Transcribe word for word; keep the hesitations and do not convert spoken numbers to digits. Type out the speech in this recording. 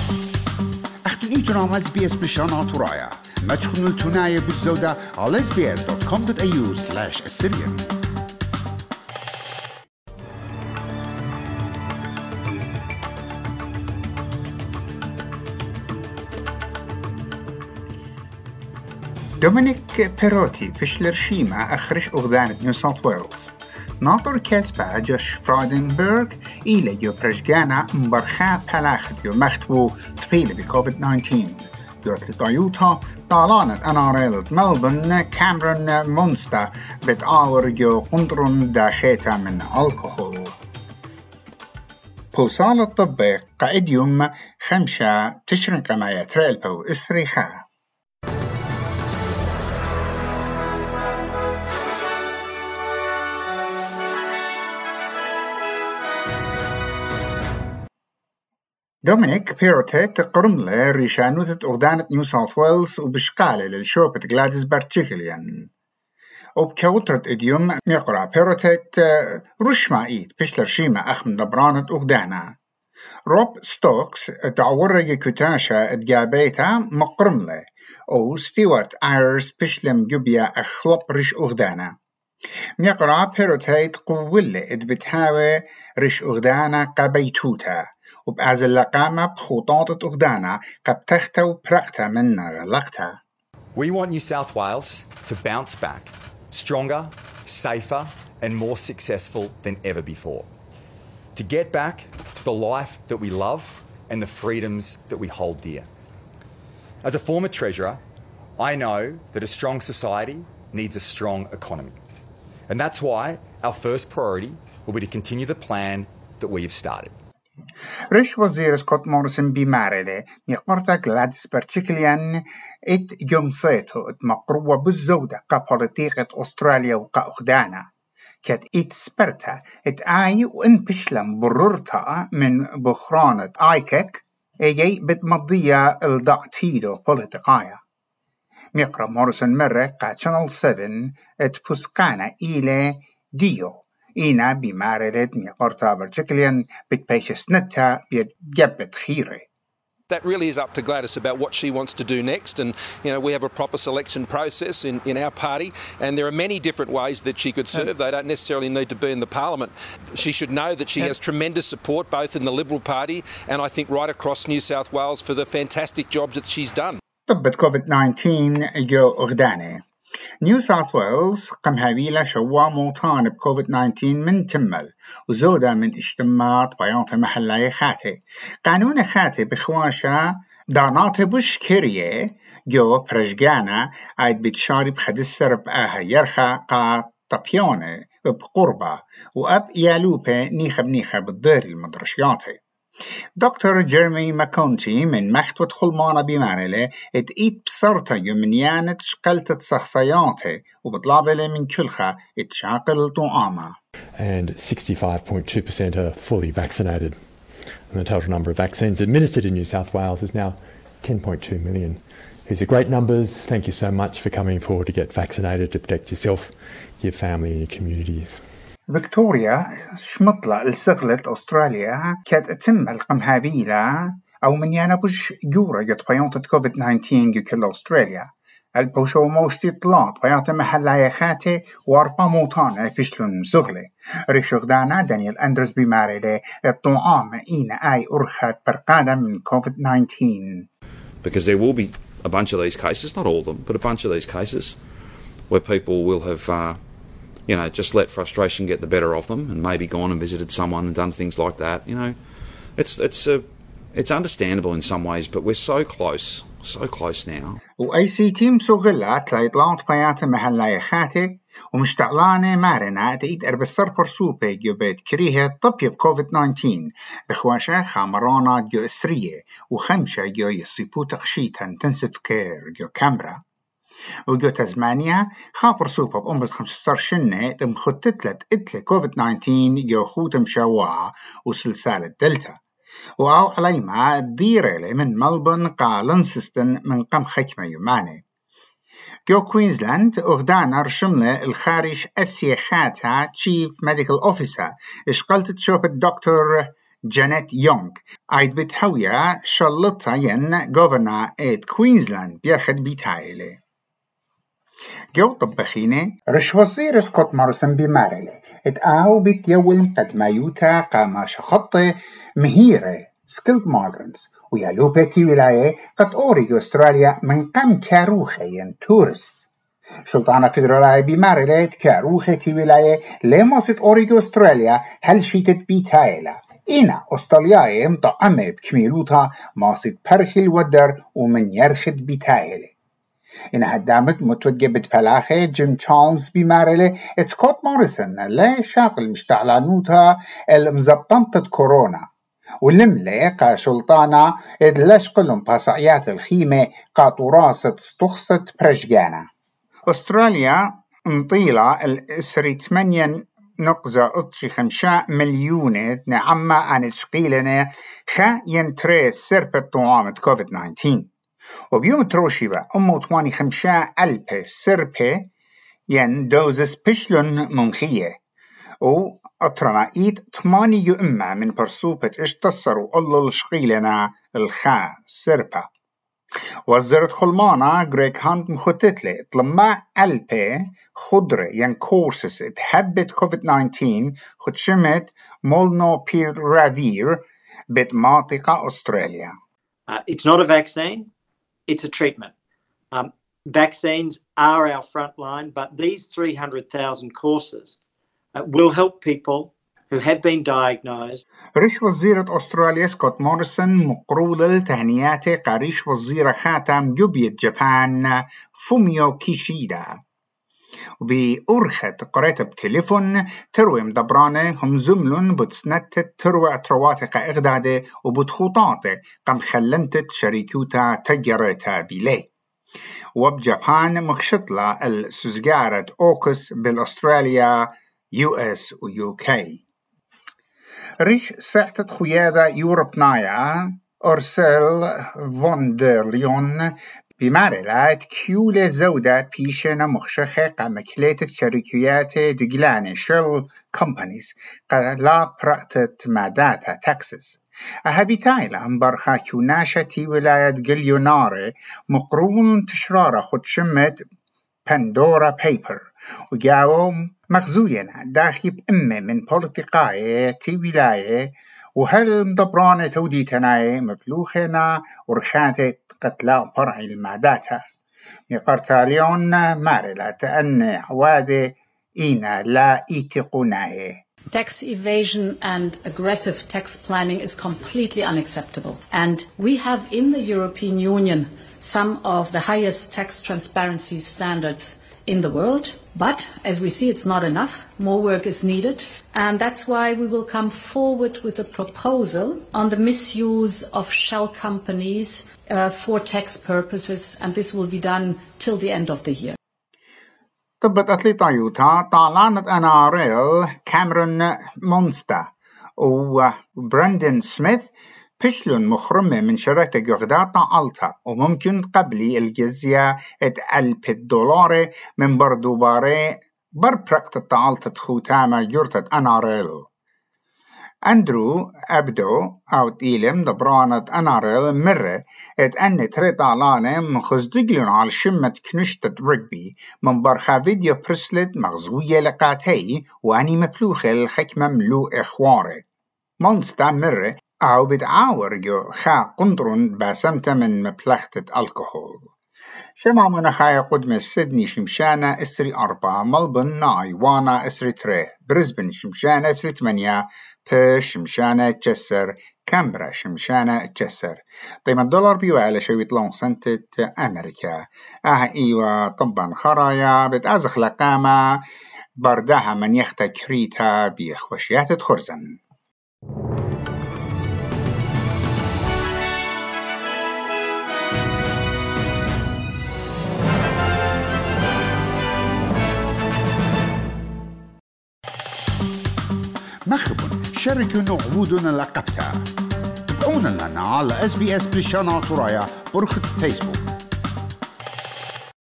اختن ایتونام از بی اس بشانات ورايا ما تخنوا التناية بالزودة على اس بي اس دوت كوم دوت اي يو سلاش السريان. دومينيك بيروتي بشلر شيما أخرج أغدانة نيو ساوث ويلز ناطر كالسبا جوش فرادنبرغ إلى يو برشجانا مبرخا بلاخد يو مختبو تفيل بكوفيد تسعة عشر يوت لطيوتا طالانت أناريلة ملبن كامرون مونستا بتآور يو قنطرون داخيتا من الكحول. بوصال الطبي قائد يوم خمسة تشرن كما يتريل بو إسريخا. دومينيك بيروتي تقرمله ريشانوتة أغدانة نيو ساوث ويلز وبشقالة للشوبة غلاديس برتشيكليان وبكوترة إديوم ميقرأ بيروتي رشما إيد بشلر شيما أخم دبرانة أغدانا روب ستوكس تعورج كتاشا اتجابيتا مقرمله أو ستيوارت آيرز بشلم جوبيا أخلب رش أغدانا ميقرأ بيروتي تقولة اتبتهاوي رش أغدانا قبيتوتا وبأعزل لقامة بخطاطة أغدانا قبتختا وبرقتا من غلقتا. We want New South Wales to bounce back, stronger, safer and more successful than ever before. To get back to the life that we love and the freedoms that we hold dear. As a former Treasurer, I know that a strong society needs a strong economy. And that's why our first priority will be to continue the plan that we have started. رش وزير سكوت موريسون بمارلة ميقرتا غلاديس برتشيكليان ات جمصيتو ات مقروة بالزودة كبوليتيقة أستراليا وكأخدانا كات ات سبرتا ات آي وان بشلم بررتا من بخرانة آيكك ايجي بتمضية الدعتيدو بوليتيقايا. ميقرا موريسون مرة قاد شانل سبعة ات بسقانا إلى ديو إينا بمارلة ميقرتا برتشيكليان بتبيش نتا بيتجبت خيري. That really is up to Gladys about what she wants to do next, and you know we have a proper selection process in, in our party, and there are many different ways that she could serve. They don't necessarily need to be in the parliament. She should know that she has tremendous support both in the Liberal Party and I think right across New South Wales for the fantastic jobs that she's done. طبت كوفيد تسعة عشر جو أغداني نيو ساوث ويلز قم هابيلا شوا موطان بكوفيد تسعة عشر من تمل وزودة من اجتماعات بيانت محلية خاتي قانون خاتي بخواشا دانات بوش كيريه جو برشجانا عيد بتشارب خد السرب آها يرخا قا طبيونة بقربة وأب يالوبة نيخب نيخب بالدير المدرشياتي. دكتور جيرمي ماكونتي من مختوة خلمانة بمارلة اتقيت بصرتا يمنيانة شقلت شخصياته وبطلابله من كلها اتشاقل طعامة. And sixty-five point two percent are fully vaccinated. And the total number of vaccines administered in New South Wales is now ten point two million. These are great numbers. Thank you so much for coming forward to get vaccinated to protect yourself, your family and your communities. فيكتوريا شمطلة السغلة أستراليا كانت تتم القمهابيلة أو من يانبوش جورة يطبيونت كوفيد تسعة عشر يكل أستراليا البوشو موشتي طلات بيات محلايا خاتي واربا موطانا بيشلون سغلة ريشوغدانا دانيال أندرس بمارلة الطعام إينا آي أرخات برقادة من كوفيد تسعة عشر. Because there will be a bunch of these cases, not all of them, but a bunch of these cases where people will have uh, you know, just let frustration get the better of them and maybe gone and visited someone and done things like that. You know, it's it's a, it's understandable in some ways, but we're so close, so close now. وأي سي تيم سوغلات لايطلات بيات محلايا خاتي ومشتعلانة مارنا تقيد أربستر برسوبة جو بيت كريهة طبيب كوفيد تسعة عشر بخواشا خامرانا جو إسرية وخمشة جو يصيبو تقشيتا تنسف كير جو كامرا وجو تزمانيا خابر سوبا بأمة خمسة عشر شنة تم خطتلت إتلة كوفيد تسعة عشر جو خوتم شواعة وسلسالة دلتا وعو عليما ديريلي من ملبون قالنسستن من قم خكمة يماني جو كوينزلاند أغدانا رشملة الخارج أسيا خاتها تشيف ميديكال أوفيسر اشقلت تشوف الدكتور جانيت يونغ عيد بتهوية شلطة ين غوفرنا ايد كوينزلاند بياخد بيتايلي جو طبخينة رش وزير سكوت مارسون بمارلي اتقاو بيت يول مقدمة يوتا قاما شخطة مهيرة سكيلد ماغرنتس ويالو بيتي ولاية قد أوريجو أستراليا من قم كاروخي تورست شلطانة فيدرالية بمارلي كاروخي تي ولاية لموسط أوريجو أستراليا هل شيتت بيتايلا إنا أستراليا مطعمة بكميلوتها ماسط برخي الودر ومن يرخد بيتايلي إنها دامت متوجبت بلاخي جيم تشارلز بمارلي سكوت موريسون لا شاغل مشتعلانوتها المزبطنطة كورونا والملي قا شلطانا إدلاش قلهم باسعيات الخيمة قاطوراسة ستخصت برشجانا أستراليا مطيلة الإسري ثمانية نقزة أطشي خمشة مليون نعمة عن تشقيلنا خا ينتري سربة طعامة كوفيد تسعة عشر وبيوم تروشيبا أمو تواني خمشة ألبة سربة ين دوزس بشلون منخية و أطرنا إيد ثماني يؤمة من برسوبة اشتصروا الله الشقيلنا الخا سربة وزرت خلمانا غريك هاند مخطتلي طلما ألبة خضرة ين كورسس اتحبت كوفيد تسعة عشر خد شمت مولنو بير رافير بيت منطقة أستراليا. Uh, it's not a vaccine, it's a treatment. Um, vaccines are our front line, but these three hundred thousand courses uh, will help people who have been diagnosed. ريش وزيرة أستراليا سكوت موريسون مقرول التهنيات قريش وزيرة خاتم جوبية جابان فوميو كيشيدا وبأرخت قريت بتليفون تروي مدبرانة هم زملون بتسنت تروي أترواتق إغدادة وبتخوطاتة قم خلنتت شريكوتا تجريتا بيلي وبجابان مخشطلة السوزجارة أوكس بالأستراليا يو اس و يو كي ريش ساعتت خيادة يوروب نايا أرسل فون دير ليون بمارلات كيولة زودة بيشنا مخشخة قامكليتة شركيات دقلانة شل كومبانيز قلا برأتت ماداتا تكساس أهبيتايلا مبرخا كيوناشة تي ولاية جليوناري مقرون تشرارة خد شمت باندورا بيبر وجاو مخزوينا داخل بأمة من بوليتيقاية تي ولاية وهل مدبرانة توديتنا مبلوخنا ورخانة قتلا برعي المعداتها يقرتاليون مارلا تأن عوادة إينا لا إيتقوناي. Tax evasion and aggressive tax planning is completely unacceptable. And we have in the European Union some of the highest tax transparency standards in the world. But as we see, it's not enough. More work is needed. And that's why we will come forward with a proposal on the misuse of shell companies uh, for tax purposes. And this will be done till the end of the year. طبت أتليتا يوتا طالانت أنا ريل كاميرون مونستا وبراندن سميث بشلون مخرمة من شركة جغداتا ألتا وممكن قبلي الجزية اتألف الدولار من بردوباري بربركت تعالت خوتامة جرتت أناريل أندرو أبدو أو تيلم دبرانة أناريل مرة اتأني تريطالانة من خزدقلون على شمة كنشتة رجبي من برخا فيديو برسلت مغزوية لقاتي واني مبلوخة الحكمة ملو إخواري مونستا مرة أو بتعاور جو خا قندرون باسمت من مبلختة الكحول شمع منخايا قدم سيدني شمشانة اسري أربعة ملبن ناي وانا اسري تري بريسبن شمشانة اسري تمانية بيرث شمشانة تجسر كامبرا شمشانة تجسر طيب الدولار بيو على شوية لون سنتة أمريكا اه ايوه طبعا خرايا بتأزخ لقامة بردها من يختك ريتها بيخوشيات خرزن مخبن شاركونا عبودنا لقبتها تابعونا لنا على اس بي اس بريشانا ترايا برخة فيسبوك